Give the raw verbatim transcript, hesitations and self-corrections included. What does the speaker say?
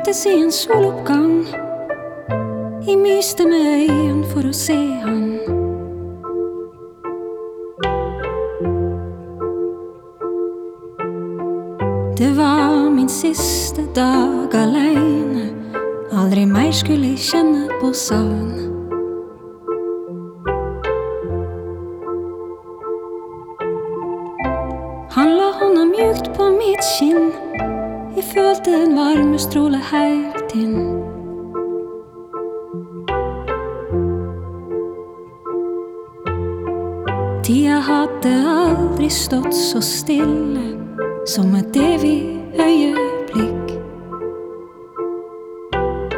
møtes i en soloppgang. Jeg myste med øyen for å se han. Det var min siste dag alene. Aldri mer skulle jeg kjenne på savn. Han la hånda mjukt på mitt skinn. Jeg følte en varme stråle helt inn. Tida hadde aldri stått så stille som et evig øyeblikk.